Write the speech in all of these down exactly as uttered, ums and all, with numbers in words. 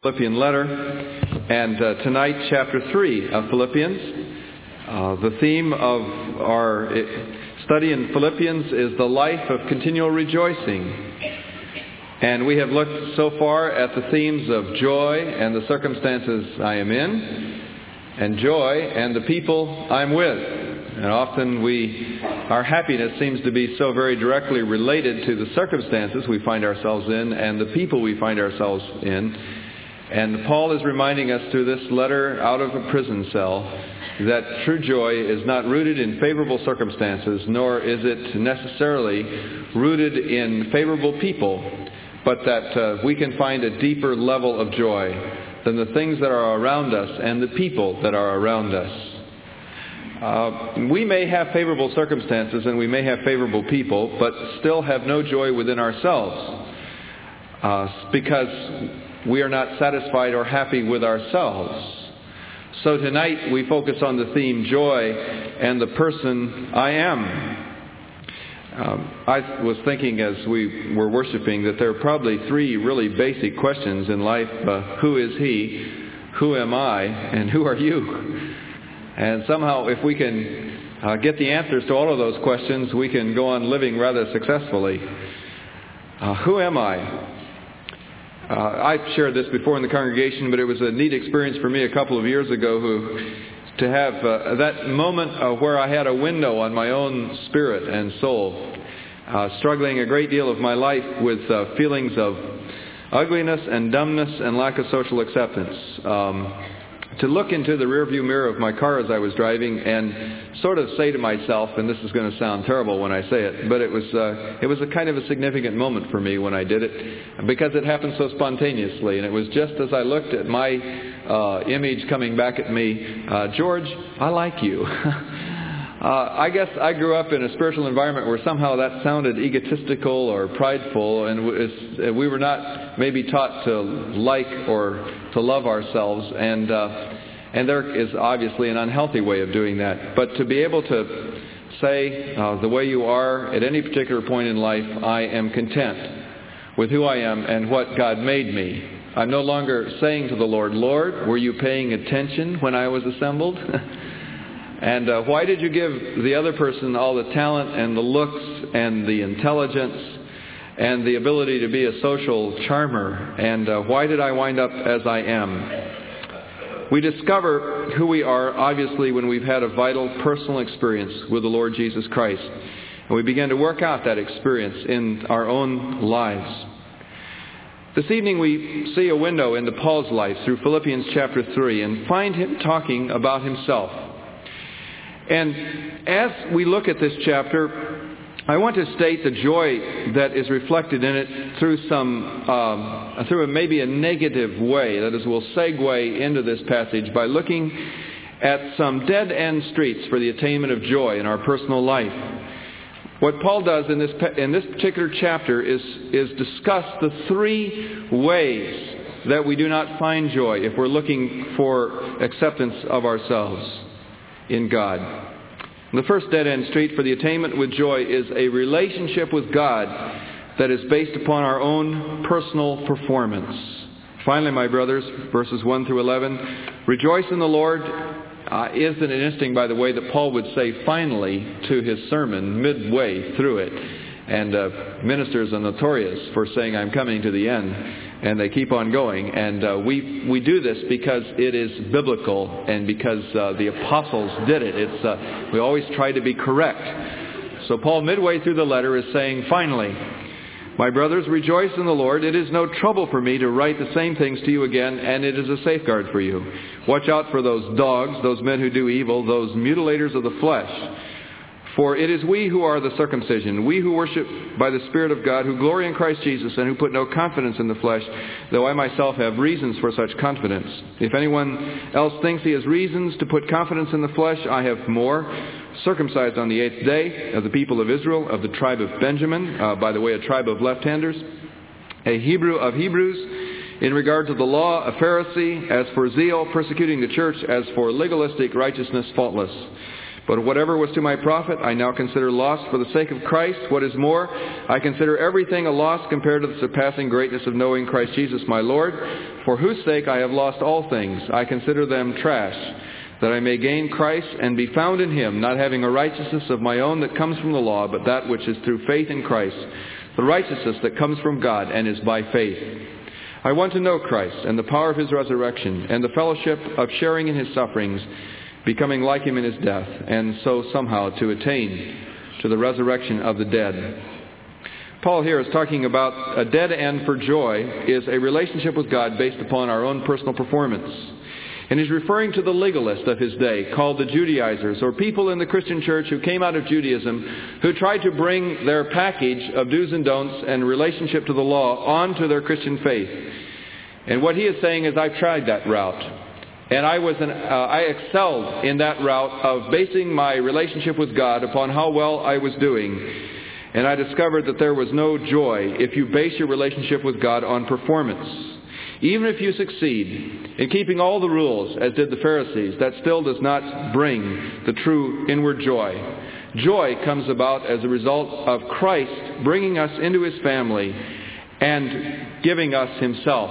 Philippian letter, and uh, tonight chapter three of Philippians. Uh, the theme of our study in Philippians is the life of continual rejoicing. And we have looked so far at the themes of joy and the circumstances I am in, and joy and the people I'm with. And often we, our happiness seems to be so very directly related to the circumstances we find ourselves in and the people we find ourselves in. And Paul is reminding us through this letter out of a prison cell that true joy is not rooted in favorable circumstances, nor is it necessarily rooted in favorable people, but that uh, we can find a deeper level of joy than the things that are around us and the people that are around us. Uh, we may have favorable circumstances and we may have favorable people, but still have no joy within ourselves uh, because we are not satisfied or happy with ourselves. So tonight we focus on the theme joy and the person I am. Um, I was thinking as we were worshiping that there are probably three really basic questions in life. Uh, who is he? Who am I? And who are you? And somehow if we can uh, get the answers to all of those questions, we can go on living rather successfully. Uh, who am I? Uh, I've shared this before in the congregation, but it was a neat experience for me a couple of years ago who, to have uh, that moment uh, where I had a window on my own spirit and soul, uh, struggling a great deal of my life with uh, feelings of ugliness and dumbness and lack of social acceptance. Um, to look into the rearview mirror of my car as I was driving and sort of say to myself, and this is going to sound terrible when I say it, but it was uh, it was a kind of a significant moment for me when I did it, because it happened so spontaneously, and it was just as I looked at my uh, image coming back at me, uh, George, I like you. Uh, I guess I grew up in a spiritual environment where somehow that sounded egotistical or prideful, and we were not maybe taught to like or to love ourselves, and uh, and there is obviously an unhealthy way of doing that. But to be able to say uh, the way you are at any particular point in life, I am content with who I am and what God made me. I'm no longer saying to the Lord, Lord, were you paying attention when I was assembled? And uh, why did you give the other person all the talent and the looks and the intelligence and the ability to be a social charmer? And uh, why did I wind up as I am? We discover who we are, obviously, when we've had a vital personal experience with the Lord Jesus Christ. And we begin to work out that experience in our own lives. This evening we see a window into Paul's life through Philippians chapter three and find him talking about himself. And as we look at this chapter, I want to state the joy that is reflected in it through some, um, through a, maybe a negative way. That is, we'll segue into this passage by looking at some dead-end streets for the attainment of joy in our personal life. What Paul does in this in this particular chapter is is discuss the three ways that we do not find joy if we're looking for acceptance of ourselves in God. The first dead-end street for the attainment with joy is a relationship with God that is based upon our own personal performance. Finally, my brothers, verses one through eleven, rejoice in the Lord. Uh, isn't it interesting, by the way, that Paul would say finally to his sermon midway through it? And uh, ministers are notorious for saying, I'm coming to the end. And they keep on going. And uh, we we do this because it is biblical and because uh, the apostles did it. It's uh, we always try to be correct. So Paul, midway through the letter, is saying, finally, my brothers, rejoice in the Lord. It is no trouble for me to write the same things to you again, and it is a safeguard for you. Watch out for those dogs, those men who do evil, those mutilators of the flesh. For it is we who are the circumcision, we who worship by the Spirit of God, who glory in Christ Jesus, and who put no confidence in the flesh, though I myself have reasons for such confidence. If anyone else thinks he has reasons to put confidence in the flesh, I have more. Circumcised on the eighth day, of the people of Israel, of the tribe of Benjamin, uh, by the way, a tribe of left-handers, a Hebrew of Hebrews, in regard to the law, a Pharisee, as for zeal, persecuting the church, as for legalistic righteousness, faultless. But whatever was to my profit, I now consider loss for the sake of Christ. What is more, I consider everything a loss compared to the surpassing greatness of knowing Christ Jesus my Lord, for whose sake I have lost all things. I consider them trash, that I may gain Christ and be found in Him, not having a righteousness of my own that comes from the law, but that which is through faith in Christ, the righteousness that comes from God and is by faith. I want to know Christ and the power of His resurrection and the fellowship of sharing in His sufferings, becoming like Him in His death, and so somehow to attain to the resurrection of the dead. Paul here is talking about a dead end for joy is a relationship with God based upon our own personal performance. And he's referring to the legalists of his day, called the Judaizers, or people in the Christian church who came out of Judaism, who tried to bring their package of do's and don'ts and relationship to the law onto their Christian faith. And what he is saying is, I've tried that route. And I was an, uh, I excelled in that route of basing my relationship with God upon how well I was doing. And I discovered that there was no joy if you base your relationship with God on performance. Even if you succeed in keeping all the rules, as did the Pharisees, that still does not bring the true inward joy. Joy comes about as a result of Christ bringing us into His family and giving us Himself.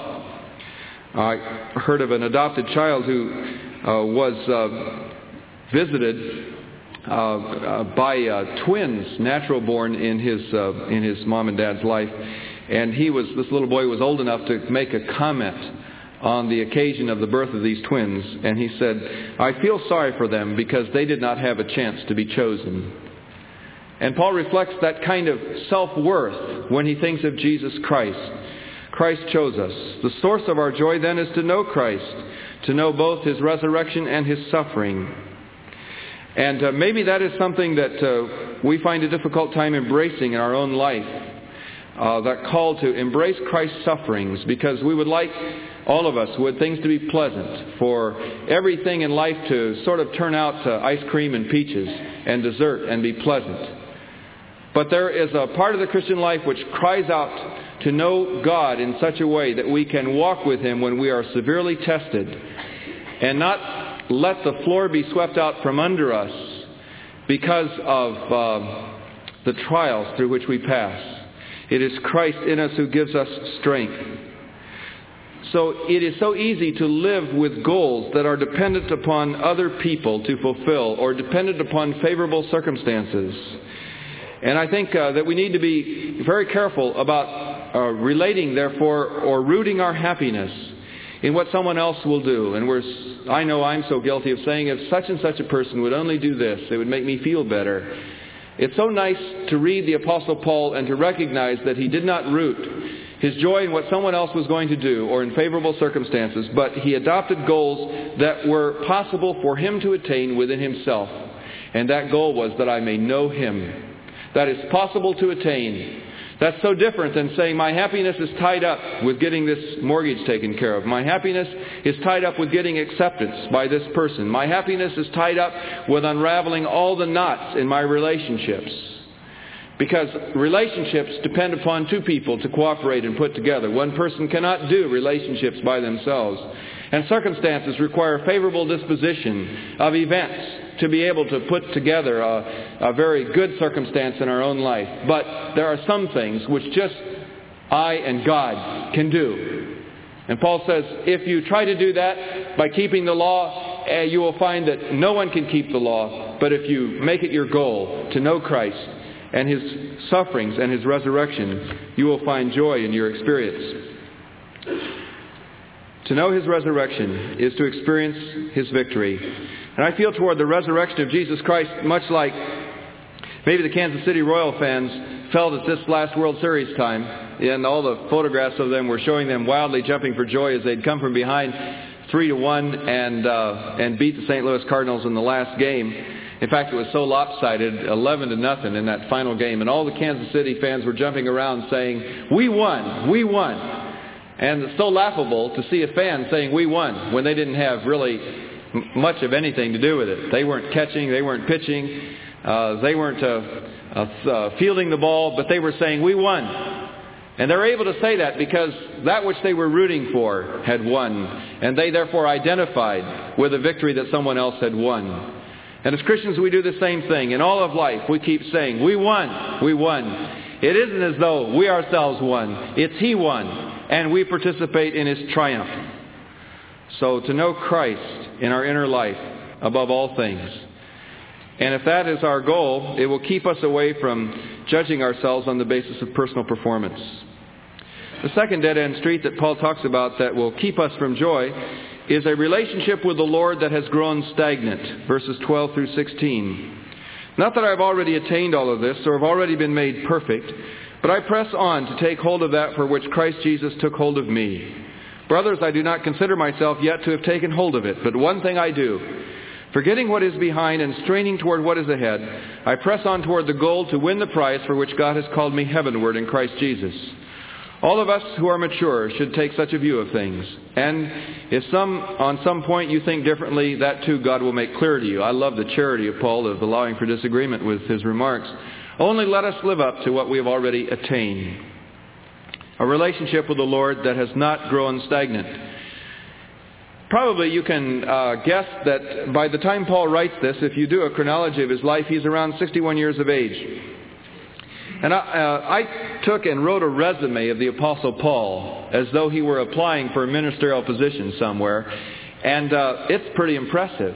I heard of an adopted child who uh, was uh, visited uh, uh, by uh, twins, natural born in his uh, in his mom and dad's life. And he was, this little boy was old enough to make a comment on the occasion of the birth of these twins. And he said, I feel sorry for them because they did not have a chance to be chosen. And Paul reflects that kind of self-worth when he thinks of Jesus Christ. Christ chose us. The source of our joy then is to know Christ, to know both His resurrection and His suffering. And uh, maybe that is something that uh, we find a difficult time embracing in our own life. Uh, that call to embrace Christ's sufferings, because we would like, all of us would, things to be pleasant, for everything in life to sort of turn out to ice cream and peaches and dessert and be pleasant. But there is a part of the Christian life which cries out to know God in such a way that we can walk with Him when we are severely tested and not let the floor be swept out from under us because of uh, the trials through which we pass. It is Christ in us who gives us strength. So it is so easy to live with goals that are dependent upon other people to fulfill or dependent upon favorable circumstances. And I think uh, that we need to be very careful about uh, relating, therefore, or rooting our happiness in what someone else will do. And we're, I know I'm so guilty of saying, if such and such a person would only do this, it would make me feel better. It's so nice to read the Apostle Paul and to recognize that he did not root his joy in what someone else was going to do or in favorable circumstances, but he adopted goals that were possible for him to attain within himself. And that goal was that I may know Him. That is possible to attain. That's so different than saying my happiness is tied up with getting this mortgage taken care of. My happiness is tied up with getting acceptance by this person. My happiness is tied up with unraveling all the knots in my relationships. Because relationships depend upon two people to cooperate and put together. One person cannot do relationships by themselves. And circumstances require favorable disposition of events to be able to put together a, a very good circumstance in our own life. But there are some things which just I and God can do. And Paul says, if you try to do that by keeping the law, eh, you will find that no one can keep the law. But if you make it your goal to know Christ and His sufferings and His resurrection, you will find joy in your experience. To know His resurrection is to experience His victory. And I feel toward the resurrection of Jesus Christ much like maybe the Kansas City Royal fans felt at this last World Series time. And all the photographs of them were showing them wildly jumping for joy as they'd come from behind three to one and uh, and beat the Saint Louis Cardinals in the last game. In fact, it was so lopsided, eleven to nothing in that final game. And all the Kansas City fans were jumping around saying, "We won! We won!" And it's so laughable to see a fan saying, "We won," when they didn't have really m- much of anything to do with it. They weren't catching, they weren't pitching, uh, they weren't uh, uh, uh, fielding the ball, but they were saying, "We won." And they're able to say that because that which they were rooting for had won. And they therefore identified with a victory that someone else had won. And as Christians, we do the same thing. In all of life, we keep saying, we won, we won. It isn't as though we ourselves won. It's He won, and we participate in His triumph. So to know Christ in our inner life above all things. And if that is our goal, it will keep us away from judging ourselves on the basis of personal performance. The second dead-end street that Paul talks about that will keep us from joy is a relationship with the Lord that has grown stagnant, verses twelve through sixteen. Not that I've already attained all of this or have already been made perfect, but I press on to take hold of that for which Christ Jesus took hold of me. Brothers, I do not consider myself yet to have taken hold of it, but one thing I do, forgetting what is behind and straining toward what is ahead, I press on toward the goal to win the prize for which God has called me heavenward in Christ Jesus. All of us who are mature should take such a view of things. And if some, on some point you think differently, that too God will make clear to you. I love the charity of Paul of allowing for disagreement with his remarks. Only let us live up to what we have already attained. A relationship with the Lord that has not grown stagnant. Probably you can uh, guess that by the time Paul writes this, if you do a chronology of his life, he's around sixty-one years of age. And I, uh, I took and wrote a resume of the Apostle Paul as though he were applying for a ministerial position somewhere. And uh, it's pretty impressive.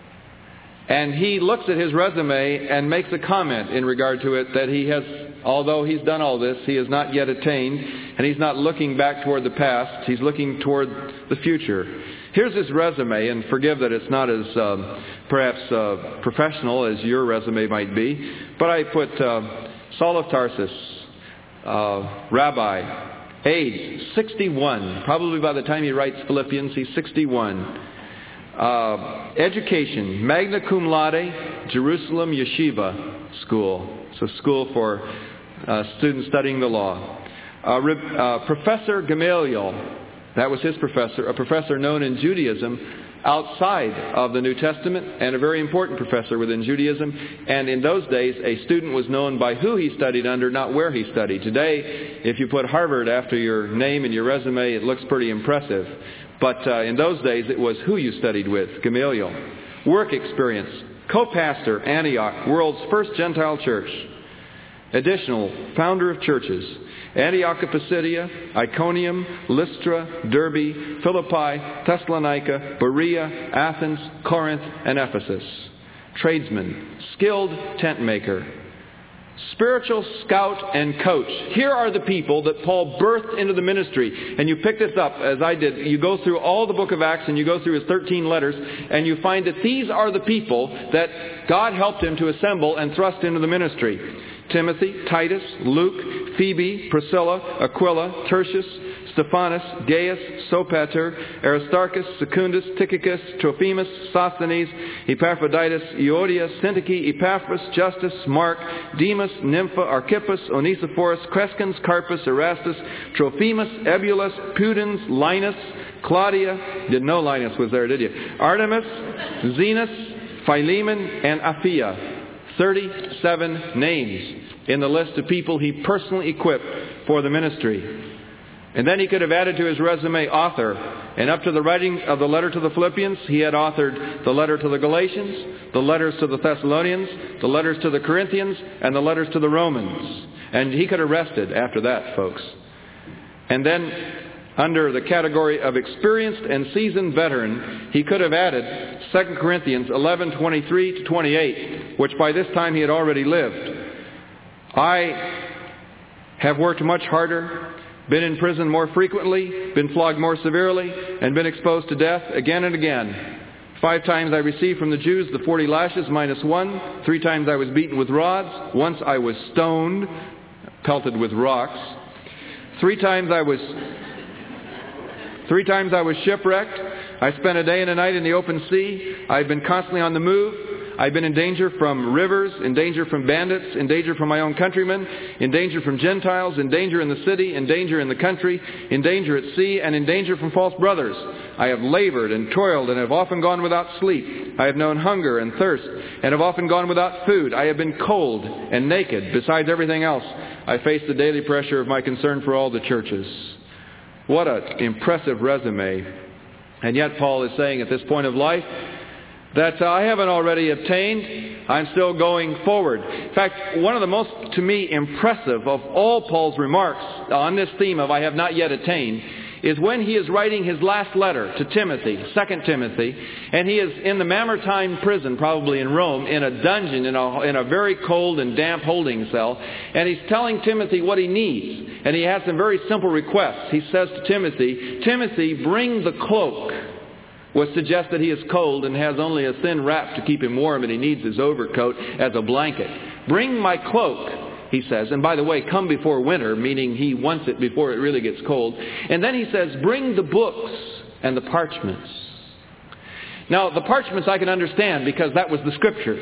And he looks at his resume and makes a comment in regard to it that he has, although he's done all this, he has not yet attained. And he's not looking back toward the past. He's looking toward the future. Here's his resume, and forgive that it's not as um, perhaps uh, professional as your resume might be. But I put... Uh, Saul of Tarsus, uh, rabbi, age sixty-one. Probably by the time he writes Philippians, he's sixty-one. Uh, education, magna cum laude, Jerusalem Yeshiva School. It's a school for uh, students studying the law. Uh, uh, Professor Gamaliel, that was his professor, a professor known in Judaism outside of the New Testament, and a very important professor within Judaism. And in those days, a student was known by who he studied under, not where he studied. Today, if you put Harvard after your name and your resume, it looks pretty impressive. But uh, in those days, it was who you studied with, Gamaliel. Work experience, co-pastor, Antioch, world's first Gentile church. Additional, founder of churches, Antioch of Pisidia, Iconium, Lystra, Derbe, Philippi, Thessalonica, Berea, Athens, Corinth, and Ephesus. Tradesman, skilled tent maker, spiritual scout and coach. Here are the people that Paul birthed into the ministry. And you pick this up, as I did. You go through all the book of Acts and you go through his thirteen letters, and you find that these are the people that God helped him to assemble and thrust into the ministry. Timothy, Titus, Luke, Phoebe, Priscilla, Aquila, Tertius, Stephanas, Gaius, Sopater, Aristarchus, Secundus, Tychicus, Trophimus, Sosthenes, Epaphroditus, Euodias, Syntyche, Epaphras, Justus, Mark, Demas, Nympha, Archippus, Onesiphorus, Crescens, Carpus, Erastus, Trophimus, Ebulus, Pudens, Linus, Claudia, didn't know Linus was there, did you? Artemis, Zenas, Philemon, and Apphia. thirty-seven names in the list of people he personally equipped for the ministry. And then he could have added to his resume author. And up to the writing of the letter to the Philippians, he had authored the letter to the Galatians, the letters to the Thessalonians, the letters to the Corinthians, and the letters to the Romans. And he could have rested after that, folks. And then, under the category of experienced and seasoned veteran, he could have added Second Corinthians eleven twenty-three to twenty-eight, which by this time he had already lived. I have worked much harder, been in prison more frequently, been flogged more severely, and been exposed to death again and again. Five times I received from the Jews the forty lashes minus one. Three times I was beaten with rods. Once I was stoned, pelted with rocks. Three times I was... Three times I was shipwrecked. I spent a day and a night in the open sea. I've been constantly on the move. I've been in danger from rivers, in danger from bandits, in danger from my own countrymen, in danger from Gentiles, in danger in the city, in danger in the country, in danger at sea, and in danger from false brothers. I have labored and toiled and have often gone without sleep. I have known hunger and thirst and have often gone without food. I have been cold and naked. Besides everything else, I face the daily pressure of my concern for all the churches. What an impressive resume. And yet Paul is saying at this point of life, that I haven't already obtained. I'm still going forward. In fact, one of the most, to me, impressive of all Paul's remarks on this theme of I have not yet attained is when he is writing his last letter to Timothy, Second Timothy, and he is in the Mamertine prison, probably in Rome, in a dungeon, in a, in a very cold and damp holding cell, and he's telling Timothy what he needs. And he has some very simple requests. He says to Timothy, Timothy, bring the cloak, which suggests that he is cold and has only a thin wrap to keep him warm, and he needs his overcoat as a blanket. Bring my cloak, he says. And by the way, come before winter, meaning he wants it before it really gets cold. And then he says, bring the books and the parchments. Now, the parchments I can understand because that was the Scriptures.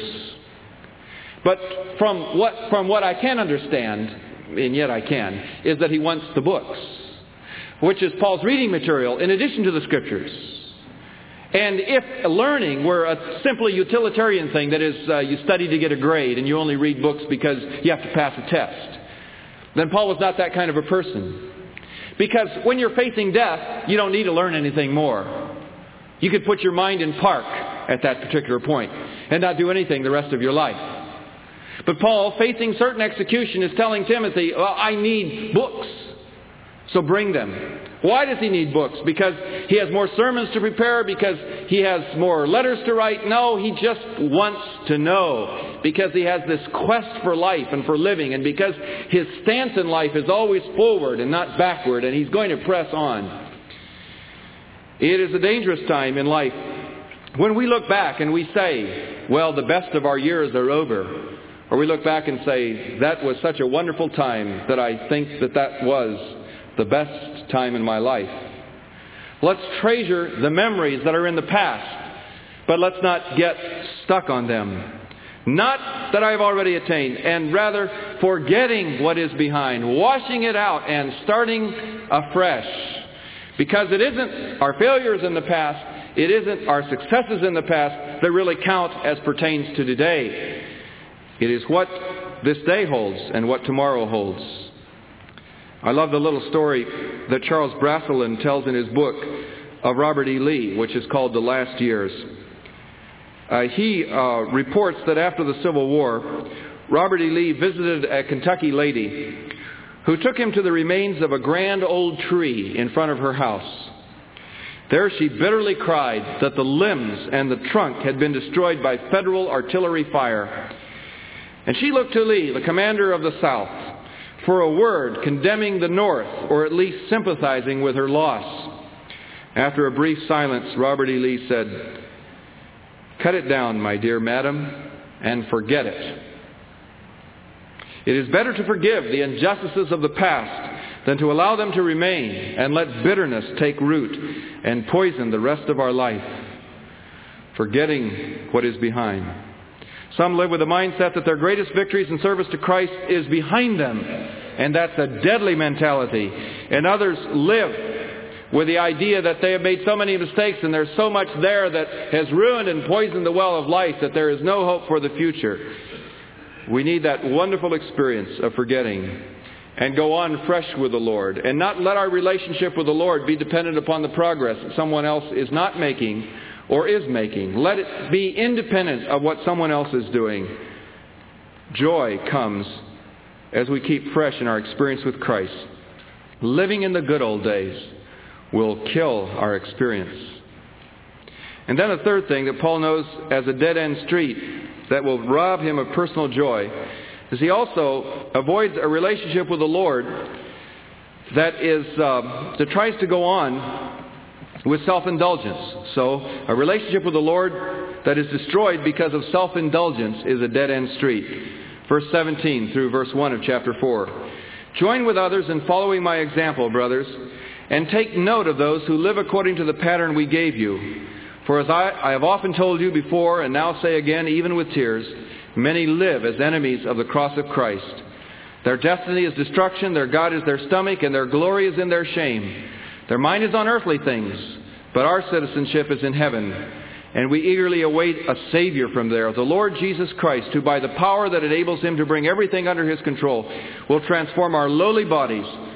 But from what, from what I can understand, and yet I can, is that he wants the books, which is Paul's reading material in addition to the Scriptures. And if learning were a simply utilitarian thing, that is, uh, you study to get a grade and you only read books because you have to pass a test, then Paul was not that kind of a person. Because when you're facing death, you don't need to learn anything more. You could put your mind in park at that particular point and not do anything the rest of your life. But Paul, facing certain execution, is telling Timothy, well, I need books, so bring them. Why does he need books? Because he has more sermons to prepare? Because he has more letters to write? No, he just wants to know. Because he has this quest for life and for living. And because his stance in life is always forward and not backward. And he's going to press on. It is a dangerous time in life when we look back and we say, well, the best of our years are over. Or we look back and say, that was such a wonderful time that I think that that was the best time in my life. Let's treasure the memories that are in the past, but let's not get stuck on them. Not that I've already attained, and rather forgetting what is behind, washing it out and starting afresh. Because it isn't our failures in the past, it isn't our successes in the past that really count as pertains to today. It is what this day holds and what tomorrow holds. I love the little story that Charles Bracelin tells in his book of Robert E. Lee, which is called The Last Years. Uh, he uh, reports that after the Civil War, Robert E. Lee visited a Kentucky lady who took him to the remains of a grand old tree in front of her house. There she bitterly cried that the limbs and the trunk had been destroyed by Federal artillery fire. And she looked to Lee, the commander of the South, for a word condemning the North, or at least sympathizing with her loss. After a brief silence, Robert E. Lee said, "Cut it down, my dear madam, and forget it. It is better to forgive the injustices of the past than to allow them to remain and let bitterness take root and poison the rest of our life, forgetting what is behind." Some live with the mindset that their greatest victories in service to Christ is behind them, and that's a deadly mentality. And others live with the idea that they have made so many mistakes and there's so much there that has ruined and poisoned the well of life that there is no hope for the future. We need that wonderful experience of forgetting and go on fresh with the Lord, and not let our relationship with the Lord be dependent upon the progress that someone else is not making or is making. Let it be independent of what someone else is doing. Joy comes as we keep fresh in our experience with Christ. Living in the good old days will kill our experience. And then a third thing that Paul knows as a dead-end street that will rob him of personal joy is he also avoids a relationship with the Lord that is uh, that tries to go on with self-indulgence. So a relationship with the Lord that is destroyed because of self-indulgence is a dead-end street. Verse seventeen through verse one of chapter four. "Join with others in following my example, brothers, and take note of those who live according to the pattern we gave you. For as I, I have often told you before, and now say again, even with tears, many live as enemies of the cross of Christ. Their destiny is destruction, their God is their stomach, and their glory is in their shame. Their mind is on earthly things, but our citizenship is in heaven. And we eagerly await a Savior from there, the Lord Jesus Christ, who by the power that enables Him to bring everything under His control will transform our lowly bodies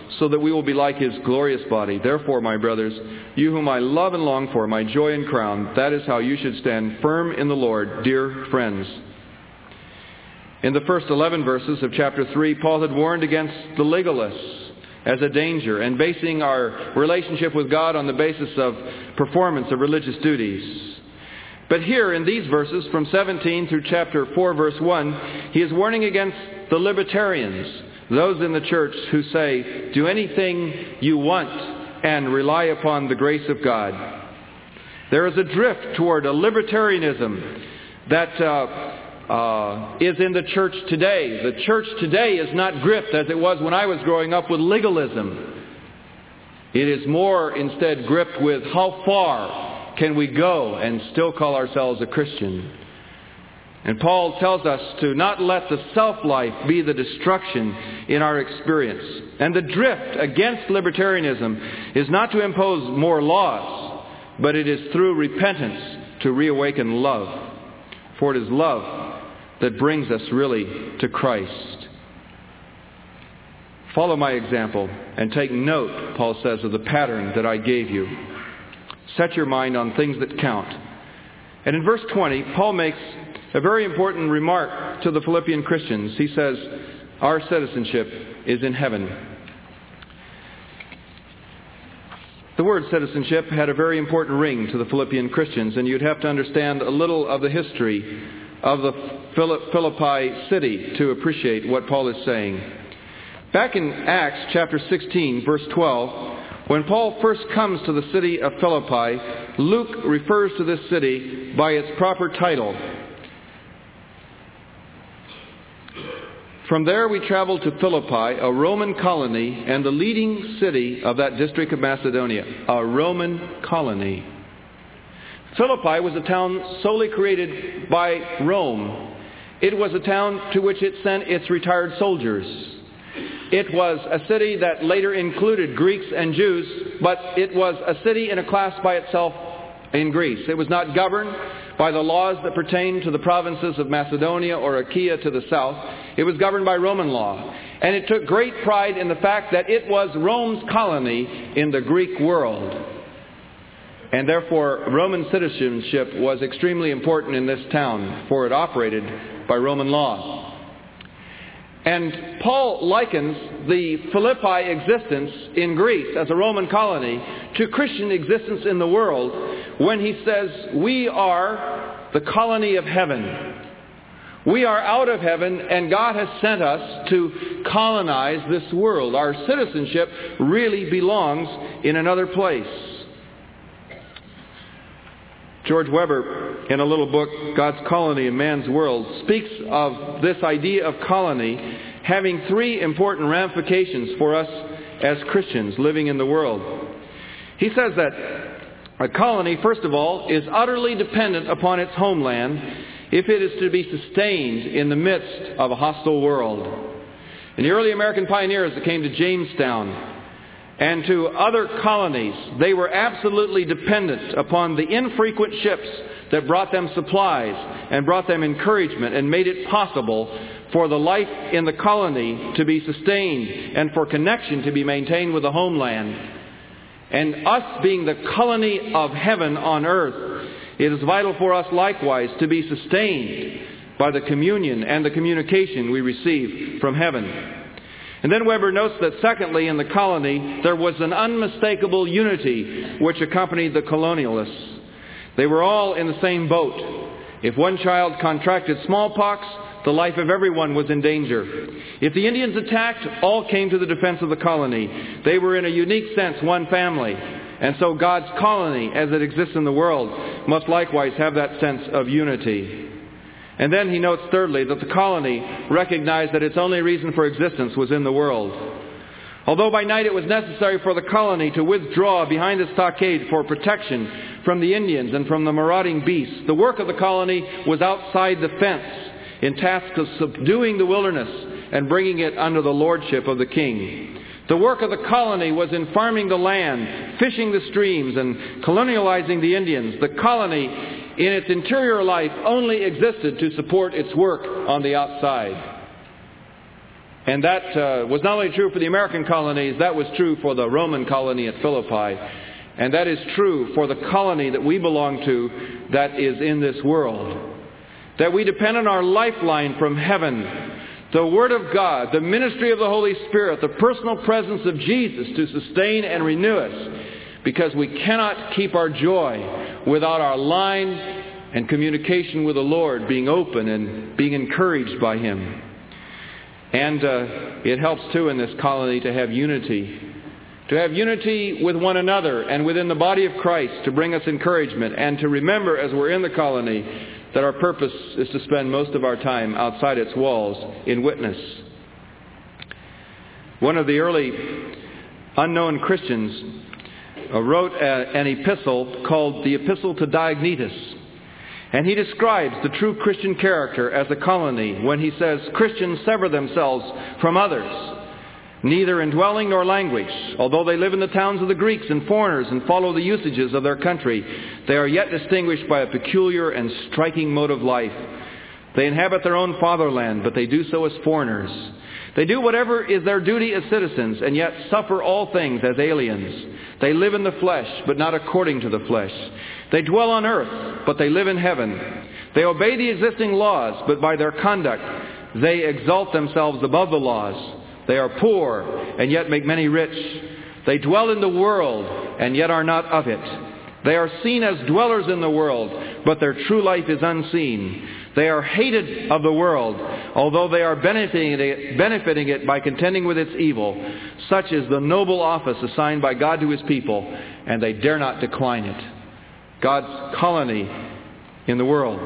so that we will be like His glorious body. Therefore, my brothers, you whom I love and long for, my joy and crown, that is how you should stand firm in the Lord, dear friends. In the first eleven verses of chapter three, Paul had warned against the legalists as a danger and basing our relationship with God on the basis of performance of religious duties. But here in these verses from seventeen through chapter four verse one, he is warning against the libertarians, those in the church who say, do anything you want and rely upon the grace of God. There is a drift toward a libertarianism that uh, uh, is in the church today. The church today is not gripped as it was when I was growing up with legalism. It is more instead gripped with how far can we go and still call ourselves a Christian. And Paul tells us to not let the self-life be the destruction in our experience. And the drift against libertarianism is not to impose more laws, but it is through repentance to reawaken love. For it is love that brings us really to Christ. Follow my example and take note, Paul says, of the pattern that I gave you. Set your mind on things that count. And in verse twenty, Paul makes a very important remark to the Philippian Christians. He says, our citizenship is in heaven. The word citizenship had a very important ring to the Philippian Christians, and you'd have to understand a little of the history of the Philippi city to appreciate what Paul is saying. Back in Acts chapter sixteen, verse twelve, when Paul first comes to the city of Philippi, Luke refers to this city by its proper title. From there we traveled to Philippi, a Roman colony and the leading city of that district of Macedonia. A Roman colony. Philippi was a town solely created by Rome. It was a town to which it sent its retired soldiers. It was a city that later included Greeks and Jews, but it was a city in a class by itself in Greece. It was not governed by the laws that pertain to the provinces of Macedonia or Achaia to the south. It was governed by Roman law. And it took great pride in the fact that it was Rome's colony in the Greek world. And therefore, Roman citizenship was extremely important in this town, for it operated by Roman law. And Paul likens the Philippi existence in Greece as a Roman colony to Christian existence in the world when he says, we are the colony of heaven. We are out of heaven and God has sent us to colonize this world. Our citizenship really belongs in another place. George Weber, in a little book, God's Colony in Man's World, speaks of this idea of colony having three important ramifications for us as Christians living in the world. He says that a colony, first of all, is utterly dependent upon its homeland if it is to be sustained in the midst of a hostile world. And the early American pioneers that came to Jamestown and to other colonies, they were absolutely dependent upon the infrequent ships that brought them supplies and brought them encouragement and made it possible for the life in the colony to be sustained and for connection to be maintained with the homeland. And us being the colony of heaven on earth, it is vital for us likewise to be sustained by the communion and the communication we receive from heaven. And then Weber notes that secondly, in the colony, there was an unmistakable unity which accompanied the colonialists. They were all in the same boat. If one child contracted smallpox, the life of everyone was in danger. If the Indians attacked, all came to the defense of the colony. They were in a unique sense one family. And so God's colony, as it exists in the world, must likewise have that sense of unity. And then he notes thirdly that the colony recognized that its only reason for existence was in the world. Although by night it was necessary for the colony to withdraw behind the stockade for protection from the Indians and from the marauding beasts, the work of the colony was outside the fence in task of subduing the wilderness and bringing it under the lordship of the king. The work of the colony was in farming the land, fishing the streams, and colonializing the Indians. The colony, in its interior life, only existed to support its work on the outside. And that uh, was not only true for the American colonies, that was true for the Roman colony at Philippi. And that is true for the colony that we belong to that is in this world. That we depend on our lifeline from heaven, the Word of God, the ministry of the Holy Spirit, the personal presence of Jesus to sustain and renew us. Because we cannot keep our joy without our line and communication with the Lord being open and being encouraged by Him. And uh, it helps too in this colony to have unity. To have unity with one another and within the body of Christ to bring us encouragement. And to remember as we're in the colony that our purpose is to spend most of our time outside its walls in witness. One of the early unknown Christians uh, wrote a, an epistle called the Epistle to Diognetus. And he describes the true Christian character as a colony when he says, Christians sever themselves from others, neither in dwelling nor language. Although they live in the towns of the Greeks and foreigners and follow the usages of their country, they are yet distinguished by a peculiar and striking mode of life. They inhabit their own fatherland, but they do so as foreigners. They do whatever is their duty as citizens, and yet suffer all things as aliens. They live in the flesh, but not according to the flesh. They dwell on earth, but they live in heaven. They obey the existing laws, but by their conduct they exalt themselves above the laws. They are poor, and yet make many rich. They dwell in the world, and yet are not of it. They are seen as dwellers in the world, but their true life is unseen. They are hated of the world, although they are benefiting it, benefiting it by contending with its evil. Such is the noble office assigned by God to His people, and they dare not decline it. God's colony in the world.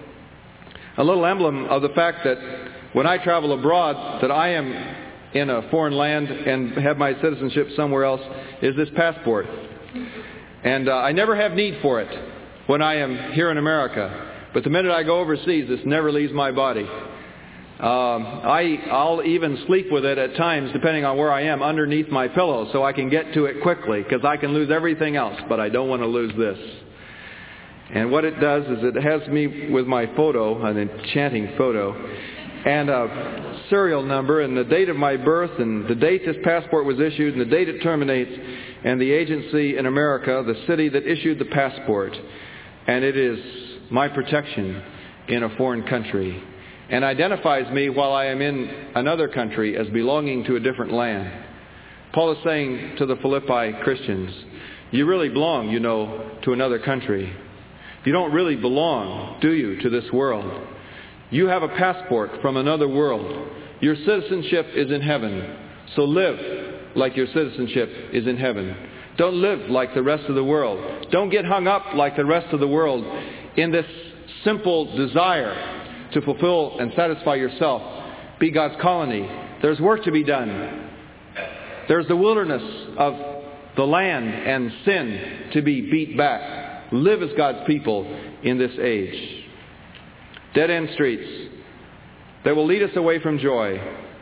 A little emblem of the fact that when I travel abroad, that I am in a foreign land and have my citizenship somewhere else, is this passport. And uh, I never have need for it when I am here in America. But the minute I go overseas, this never leaves my body. Um, I, I'll even sleep with it at times, depending on where I am, underneath my pillow, so I can get to it quickly, because I can lose everything else, but I don't want to lose this. And what it does is it has me with my photo, an enchanting photo, and a serial number, and the date of my birth, and the date this passport was issued, and the date it terminates, and the agency in America, the city that issued the passport. And it is my protection in a foreign country, and identifies me while I am in another country as belonging to a different land. Paul is saying to the Philippi Christians, you really belong, you know, to another country. You don't really belong, do you, to this world? You have a passport from another world. Your citizenship is in heaven. So live like your citizenship is in heaven. Don't live like the rest of the world. Don't get hung up like the rest of the world in this simple desire to fulfill and satisfy yourself. Be God's colony. There's work to be done. There's the wilderness of the land and sin to be beat back. Live as God's people in this age. Dead-end streets that will lead us away from joy.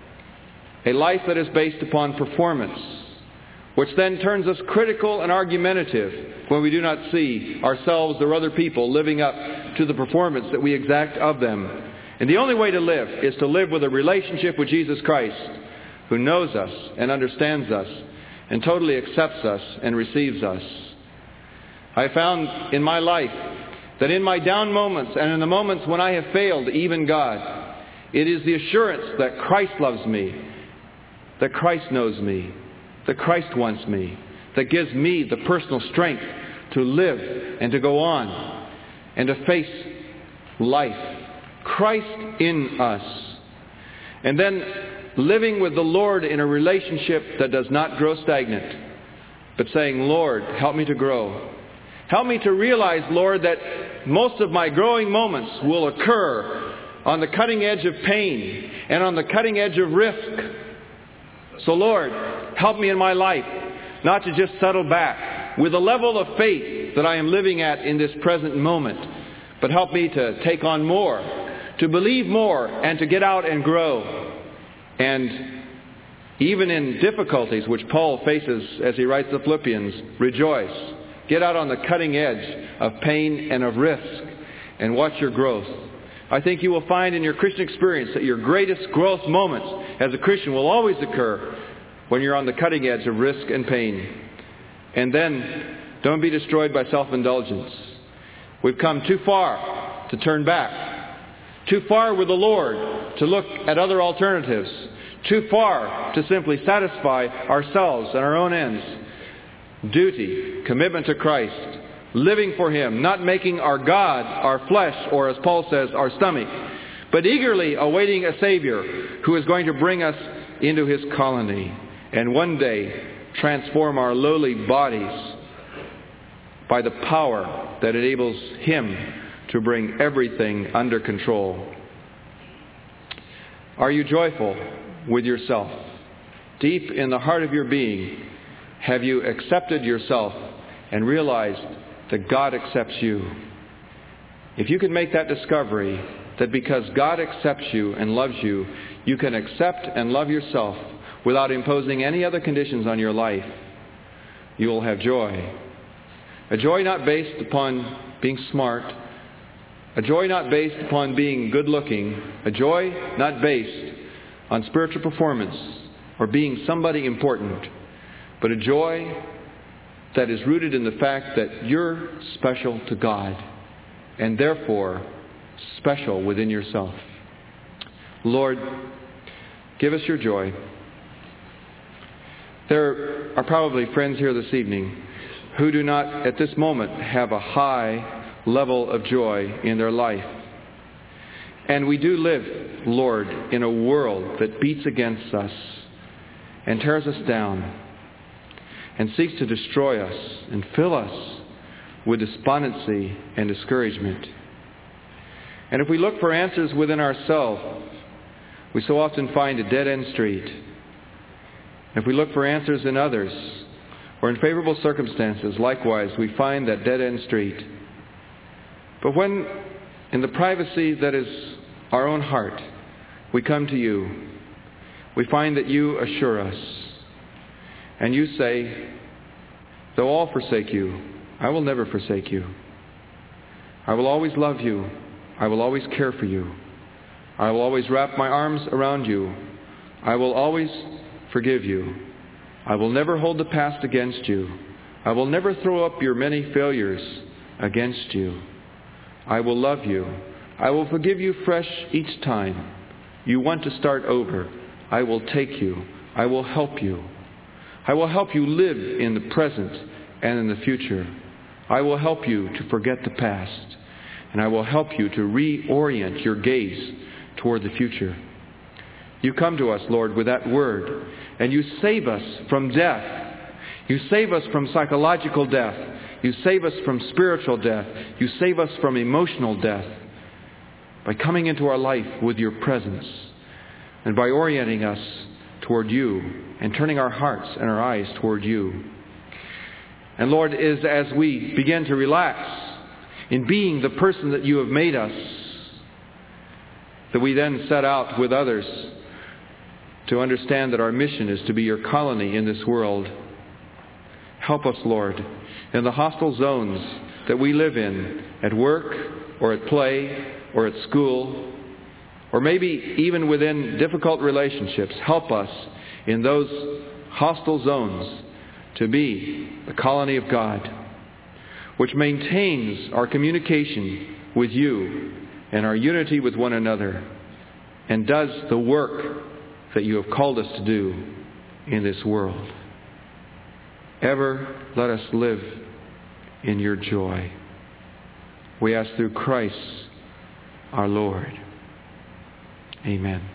A life that is based upon performance, which then turns us critical and argumentative when we do not see ourselves or other people living up to the performance that we exact of them. And the only way to live is to live with a relationship with Jesus Christ, who knows us and understands us and totally accepts us and receives us. I found in my life that in my down moments and in the moments when I have failed even God, it is the assurance that Christ loves me, that Christ knows me, that Christ wants me, that gives me the personal strength to live and to go on and to face life. Christ in us. And then living with the Lord in a relationship that does not grow stagnant, but saying, Lord, help me to grow. Help me to realize, Lord, that most of my growing moments will occur on the cutting edge of pain and on the cutting edge of risk. So, Lord, help me in my life not to just settle back with the level of faith that I am living at in this present moment, but help me to take on more, to believe more, and to get out and grow. And even in difficulties which Paul faces as he writes the Philippians, rejoice. Get out on the cutting edge of pain and of risk and watch your growth. I think you will find in your Christian experience that your greatest growth moments as a Christian will always occur when you're on the cutting edge of risk and pain. And then, don't be destroyed by self-indulgence. We've come too far to turn back. Too far with the Lord to look at other alternatives. Too far to simply satisfy ourselves and our own ends. Duty, commitment to Christ, living for Him, not making our God our flesh, or as Paul says, our stomach, but eagerly awaiting a Savior who is going to bring us into His colony and one day transform our lowly bodies by the power that enables Him to bring everything under control. Are you joyful with yourself? Deep in the heart of your being, have you accepted yourself and realized that God accepts you? If you can make that discovery, that because God accepts you and loves you, you can accept and love yourself without imposing any other conditions on your life, you will have joy. A joy not based upon being smart, a joy not based upon being good looking, a joy not based on spiritual performance or being somebody important, but a joy that is rooted in the fact that you're special to God and therefore special within yourself. Lord, give us your joy. There are probably friends here this evening who do not at this moment have a high level of joy in their life. And we do live, Lord, in a world that beats against us and tears us down and seeks to destroy us and fill us with despondency and discouragement. And if we look for answers within ourselves, we so often find a dead-end street. If we look for answers in others or in favorable circumstances, likewise, we find that dead-end street. But when, in the privacy that is our own heart, we come to you, we find that you assure us. And you say, though all forsake you, I will never forsake you. I will always love you. I will always care for you. I will always wrap my arms around you. I will always forgive you. I will never hold the past against you. I will never throw up your many failures against you. I will love you. I will forgive you fresh each time you want to start over. I will take you. I will help you. I will help you live in the present and in the future. I will help you to forget the past. And I will help you to reorient your gaze toward the future. You come to us, Lord, with that word, and you save us from death. You save us from psychological death. You save us from spiritual death. You save us from emotional death by coming into our life with your presence and by orienting us toward you and turning our hearts and our eyes toward you. And Lord, is as we begin to relax in being the person that you have made us, that we then set out with others to understand that our mission is to be your colony in this world. Help us, Lord, in the hostile zones that we live in, at work or at play or at school, or maybe even within difficult relationships. Help us in those hostile zones to be the colony of God, which maintains our communication with you and our unity with one another, and does the work that you have called us to do in this world. Ever let us live in your joy. We ask through Christ our Lord. Amen.